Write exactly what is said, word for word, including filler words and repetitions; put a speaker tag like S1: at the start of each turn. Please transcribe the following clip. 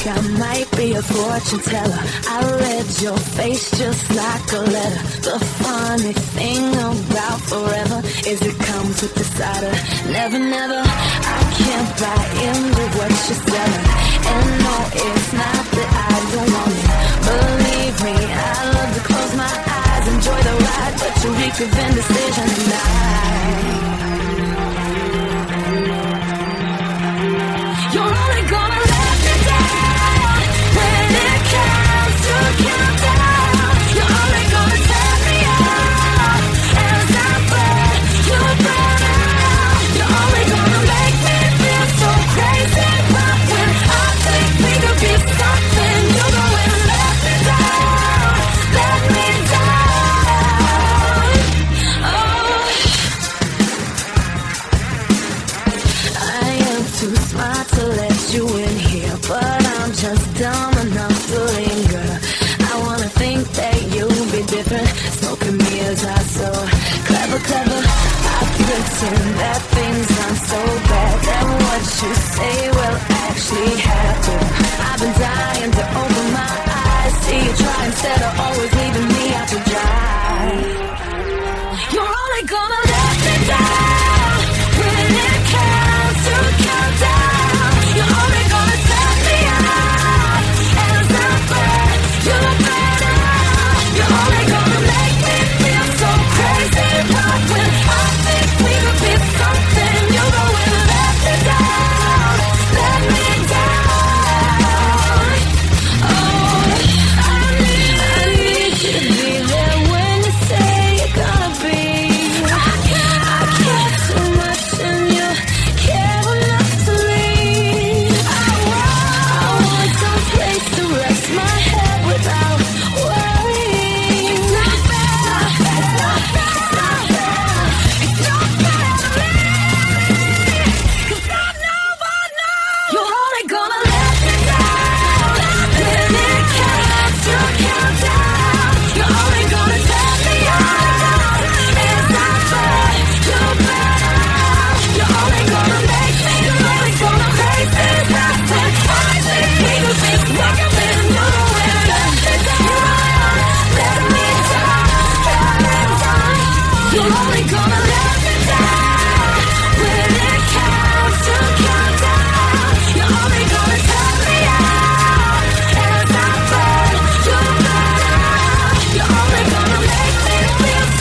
S1: I might be a fortune teller. I read your face just like a letter. The funny thing about forever is it comes with the cider. Never, never, I can't buy into what you're selling. And no, it's not that I don't want it. Believe me, I love to close my eyes, enjoy the ride, but you weak of indecision tonight. You're only gonna let me down when it comes to countdown. You're only gonna turn me out as I burn you burn out. You're only gonna make me feel so crazy, but when I think we could be something, you're going to let me down, let me down. Oh, I am too smart to let you in here, but I'm just dumb enough to linger. I wanna think that you'll be different, smoking me as I so clever, clever. I pretend that things aren't so bad, that what you say will actually happen. I've been dying to open my eyes, see you try instead of always leaving me out to dry. You're only gonna let me down when it comes to countdown. You're only gonna turn me out as I burn you burn out. You're only gonna make me feel so crazy, but when I think we could be something, you're going to let me down, let me down. Oh, I need, I need you to be there when you say you're gonna be. I care too much and you care enough to leave. I want, I want some place to rest my head without worrying. It's not fair, it's not fair, it's not fair, it's not fair to me. 'Cause I know, I know you're only gonna let me down when it comes to countdown. You're only gonna turn me out as I burn you burn out. You're only gonna make me, you're only gonna crazy. That's when I think we could be something. You're going to let me down, let me down, let me down. You're only gonna let me down when it comes to countdown. You're only gonna turn me out as I burn you burn out. You're only gonna make me feel